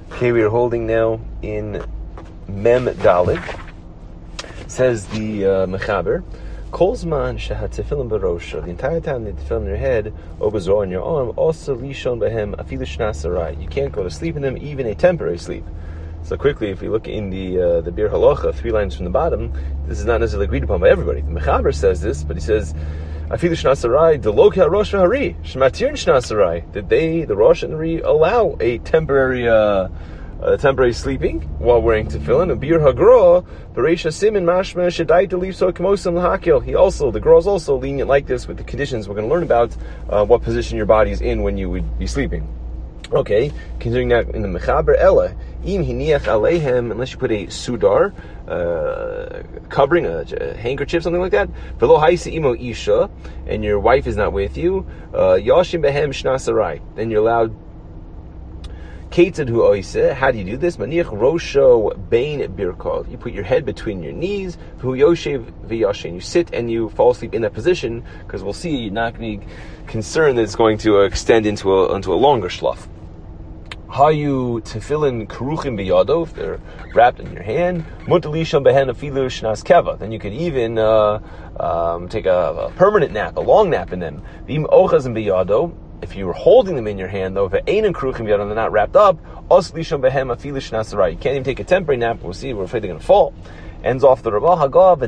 Okay, we are holding now in Mem Dalet. Says the Mechaber, Kolzman shehat tefillin barosha. The entire time the tefillin in your head, obazor on your arm, also lishon behem afilu shnas arai. You can't go to sleep in them, even a temporary sleep. So quickly, if we look in the Bir Halacha, 3 lines from the bottom, this is not necessarily agreed upon by everybody. The Mechaber says this, but he says, afilu shnas arai deloka rosh v'hari shmatir shnas arai. Did the Rosh and the Hari allow a temporary sleeping while wearing tefillin? And Bir Hagra, Bereisha Simin Mashma Shadai to leave so Kamosam Lahakil. The girl is also lenient like this with the conditions we're going to learn about, what position your body is in when you would be sleeping. Okay, continuing that in the Mechaber, Ella, Im Hiniach Alehem, unless you put a sudar, covering, a handkerchief, something like that, Velo Haisi Imo Isha, and your wife is not with you, Yashim Behem Shnasarai, then you're allowed. Ketzad hu oiseh, how do you do this? Maniach rosho bein birkov. You put your head between your knees, hu yoshev v'yashin. You sit and you fall asleep in that position, because we'll see you're not going to be concerned that it's going to extend into a longer shlaf. Hayu tefillin karuchim biyado, if they're wrapped in your hand. Mutalisham behen afilu shnas keva. Then you could even take a permanent nap, a long nap in them. V'im ochazim biyado. If you were holding them in your hand, though, if they're not wrapped up, you can't even take a temporary nap. We'll see, we're afraid they're going to fall. Ends off the Ramah Hagav,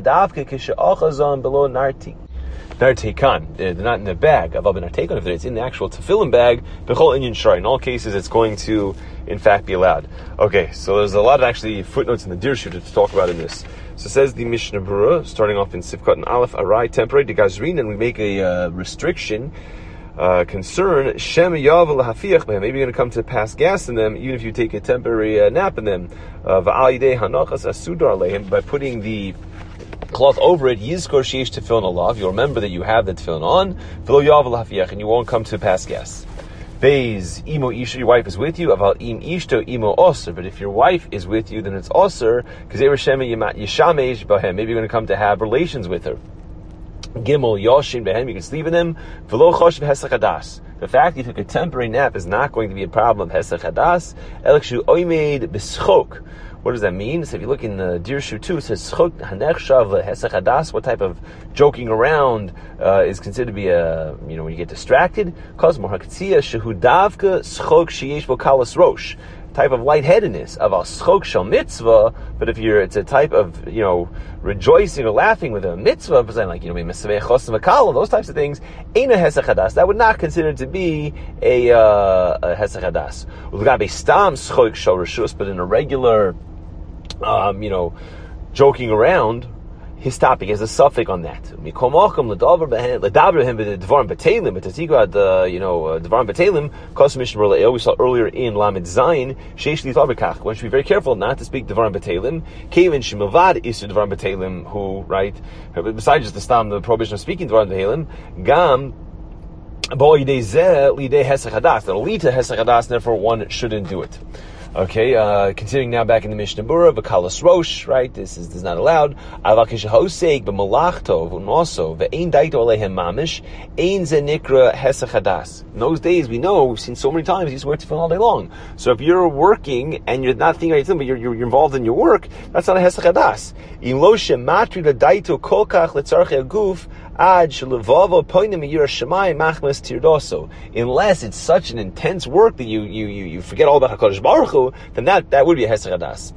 below Nartekan. They're not in the bag. If it's in the actual tefillin bag, in all cases, it's going to, in fact, be allowed. Okay, so there's a lot of actually footnotes in the Dirshu to talk about in this. So says the Mishnah Berurah, starting off in Sifkat and Aleph, Arai, temporary, de Gazrin, and we make a restriction, concern, Shem Yav Lahafiach, maybe you're going to come to pass gas in them, even if you take a temporary nap in them. Va'alidei Hanachas Asudar Lehim, by putting the cloth over it, Yizkor Sheish Tefillin Alav, you'll remember that you have the tefillin on, V'lo Yav Lahafiach, and you won't come to pass gas. Beis Imo Isha, your wife is with you, Aval Im Ishto Imo Osir, but if your wife is with you, then it's Osir, because Ever Shem Yishamesh Bahem, maybe you're going to come to have relations with her. Gimel Yoshin Behem, you can sleep in them. V'lo choshev hesach hadas. The fact you took a temporary nap is not going to be a problem. Hesach hadas. Elikshu oimed b'schok. What does that mean? So if you look in the Dirshu 2, it says schok hanechshav hesach hadas. What type of joking around is considered to be when you get distracted? Kosmor hakatzia shehu davka schok sheyesh bo kalas rosh. Type of lightheadedness of a schok shel mitzvah, but if it's a type of rejoicing or laughing with a mitzvah, like those types of things, ain't a hesach hadas. That would not consider to be a hesach hadas. Ulgabe stam schok shel reshus, but in a regular, joking around, his topic has a suffix on that. Mikomacham ledaber him b'dvarim b'teilim, but to speak about dvarim b'teilim, Kos Mishnah Berurah we saw earlier in Lamed Zayin, sheish litabikach. One should be very careful not to speak dvarim b'teilim. Kevin shemavad isu dvarim b'teilim, who besides just the prohibition of speaking dvarim b'teilim, gam bo yidei zeh lidei hesach hadas. That'll lead to hesach hadas, and therefore one shouldn't do it. Okay, continuing now back in the Mishnah Berurah, v'kalas rosh, right? This is not allowed. Avakish hoseg b'malachto, and also ve'ein daito alehem mamish, ein ze nikra hesach hadas. In those days, we've seen so many times, you used to wear tefillin all day long. So if you're working and you're not thinking about something, but you're involved in your work, that's not a hesach hadas. Im lo shematri daito kolkach letzarchei aguf, unless it's such an intense work that you forget all about HaKadosh Baruch Hu, then that would be a hesach hadas.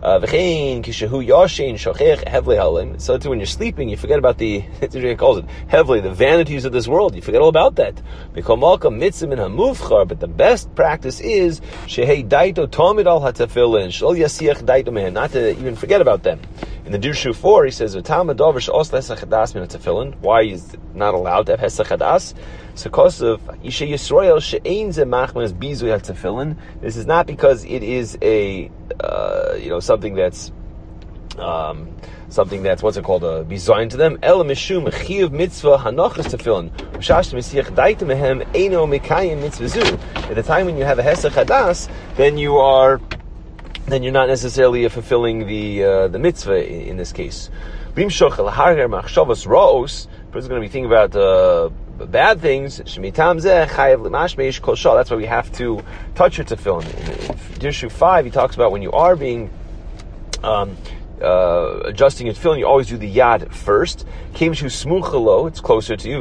So too, when you're sleeping, you forget about it calls it heavily, the vanities of this world. You forget all about that. But the best practice is not to even forget about them. In the Dirshu 4, he says, why is not allowed to have hesach hadas? So because of Isha Yisrael she'ein ze machmas bizu al tefillin. This is not because it is a something that's what's it called, a bizayin to them. El mishum chiyuv mitzvah hanachas tefillin. Ushash mesiach daita mehem eino mekayim mitzvah zu. At the time when you have a hesach hadas, then you're not necessarily fulfilling the mitzvah in this case. Bimshoch el harger machshavas raos. Person's going to be thinking about bad things. That's why we have to touch your tefillin. In Dirshu 5, he talks about when you are being adjusting your tefillin, you always do the yad first. It's closer to you.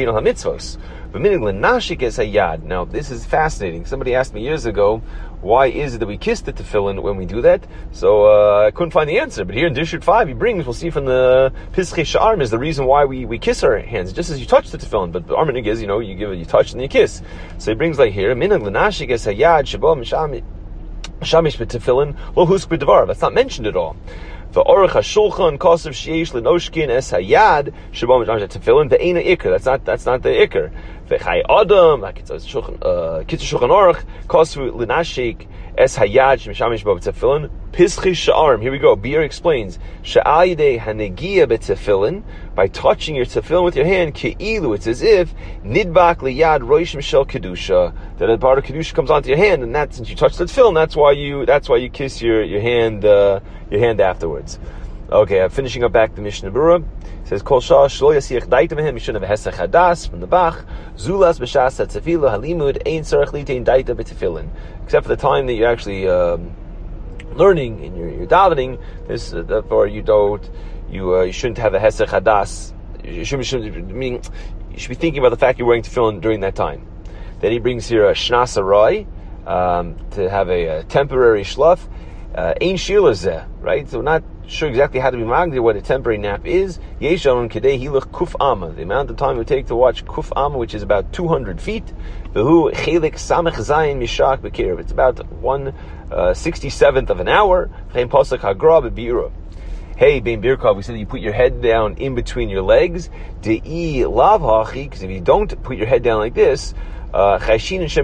Now, this is fascinating. Somebody asked me years ago, why is it that we kiss the tefillin when we do that? So I couldn't find the answer. But here in Dishut 5, he brings, we'll see from the Pischei Sha'arim, is the reason why we kiss our hands, just as you touch the tefillin. But the Armanig is, you touch and you kiss. So he brings like here, minag l'nashik es hayad shabo mishamish b'tefillin lo husk b'devar. That's not mentioned at all. The Aruch HaShulchan Kosev Sheish Lenoshkin Es Hayad Shabam Tefillin Ve'ena Iker. That's not the Iker. Ve'Chai Adam, like it's Kitzur Shulchan Aruch Kosev Lenashik Es Hayad Shemishamish Bo Tefillin Pischei Sha'arim. Here we go. Beer explains Sha'al Yidei Hanegia B'Tefillin, by touching your tefillin with your hand, Ke'ilu, it's as if Nidbak Liyad Roishim Shel Kedusha, that a part of Kedusha comes onto your hand, and that since you touch the tefillin, that's why you kiss your hand afterwards. Okay, I'm finishing up back the Mishnah Berurah. It says Kol Shah Shlo Yasiach Daita Mehem. You shouldn't have a Hesach Hadas from the Bach. Zulas B'Shas Tefillah Halimud Ein Tzarech Litein Daita B'Tefillin. Except for the time that you're actually learning and you're davening, therefore you shouldn't have a Hesach Hadas. You should be thinking about the fact you're wearing tefillin during that time. Then he brings here a Shnas Arai, to have a temporary shluf. Ein Shila Zeh, right? So we're not sure exactly how to be magdir what a temporary nap is. Yeshon Kedei Hilach Kuf Amma, the amount of time it would take to watch Kuf Amma, which is about 200 feet. Vehu Chelik Samech Zayin Mishak Bekirv. It's about 1/67th of an hour. V'chein Pasuk Hagra B'Bira. Hey, Bein Birkov, we said that you put your head down in between your legs. De'i Lav Hachi, because if you don't put your head down like this, that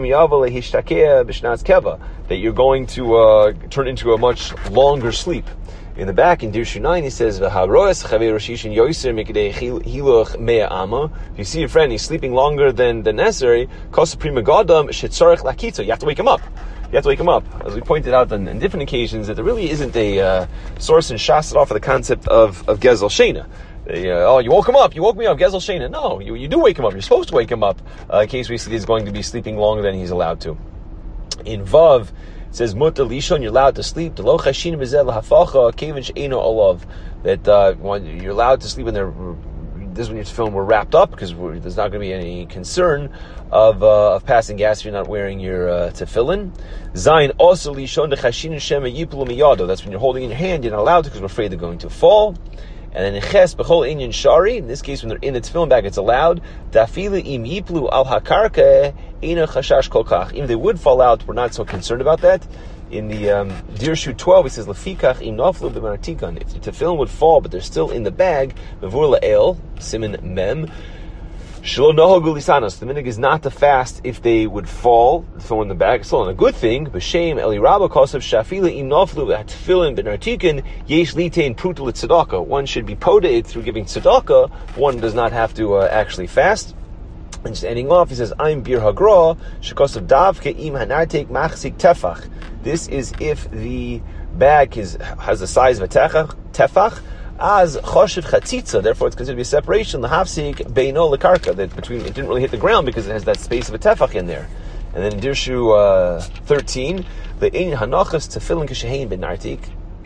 you're going to turn into a much longer sleep. In the back, in Dirshu 9, he says, if you see your friend, he's sleeping longer than necessary, you have to wake him up. You have to wake him up. As we pointed out on different occasions, that there really isn't a source in Shas at all for the concept of Gezel Shena. You woke him up. You woke me up. Gezel Shena. No, you do wake him up. You're supposed to wake him up in case we see he's going to be sleeping longer than he's allowed to. In Vav, it says Mutter Lishon, you're allowed to sleep. That you're allowed to sleep in there. This is when your tefillin were wrapped up, because there's not going to be any concern of passing gas if you're not wearing your tefillin. Zayin also Lishon Dechashin Shema Yiplu Miyado. That's when you're holding in your hand. You're not allowed to because we're afraid they're going to fall. And then in Ches B'chol Inyan Shari, in this case when they're in the tefillin bag, it's allowed. Dafila im yiplu al hakarka ina chashash kolkach. Even if they would fall out, we're not so concerned about that. In the Dirshu 12, he says Lefikach im naflu b'martikan. If the tefillin would fall, but they're still in the bag, bevur la'el simin mem. Shlo nohogu lisanos. The minig is not to fast if they would fall in the bag. It's still a good thing. B'shem eli rabba kosav shafila im naflu b'tefillin b'nartikan yesh litein prutal tzedakah. One should be podated through giving tzedakah. One does not have to actually fast. And just ending off, he says, I'm bir hagra shekosav davke im hanartek machzik tefach. This is if the bag has the size of a tefach. As choshev chatzitza, therefore it's considered to be a separation. Lahafsik beino lekarka, that between it didn't really hit the ground because it has that space of a tefach in there. And then in Dirshu 13, the ein hanachas tefillin kishehein benartik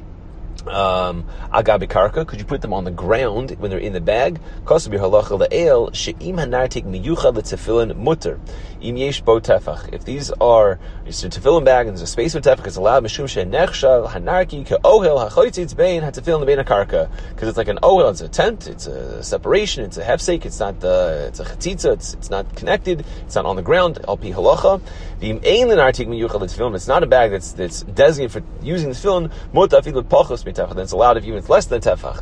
agabi karka. Could you put them on the ground when they're in the bag? Kosabir halacha le'el she'im hanartik miyuchad le'tefillin mutter im yesh bo tefach. If these are it's a tefillin bag and there's a space of tefach, it's allowed mishum she'nechshav hanarki ke'ohel hachoitzitz bein hatefillin bein akarka, because it's like an ohel, it's a tent, it's a separation, it's a hefsek, it's not it's a chatzitza, it's not connected, it's not on the ground. Al pi halacha v'im ein lenartik miyuchad le'tefillin. It's not a bag that's designated for using the tefillin mutter afilu pachos tefach, then it's allowed if even it's less than tefach.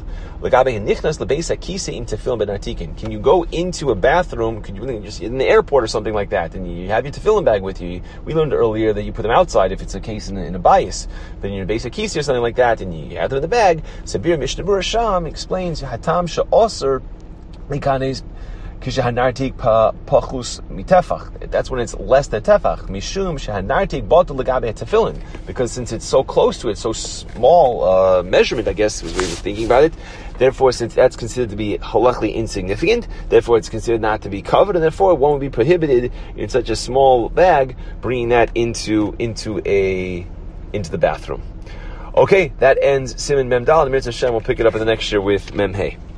Can you go into a bathroom? Could you just in the airport or something like that, and you have your tefillin bag with you? We learned earlier that you put them outside if it's a case in a bias. Then you're basic kisi or something like that, and you have them in the bag. Sabir Mishnah Berurah Sham explains hatam she'oser likanes kishahanartik pachus mitefach. That's when it's less than tefach. Mishum shahanartik batel legabe tefillin, because since it's so close to it, so small measurement, I guess was the way of thinking about it. Therefore, since that's considered to be halachically insignificant, therefore it's considered not to be covered, and therefore one would be prohibited in such a small bag bringing that into the bathroom. Okay, that ends Siman Mem Dal, and Mitzvah Hashem will pick it up in the next year with Mem Hey.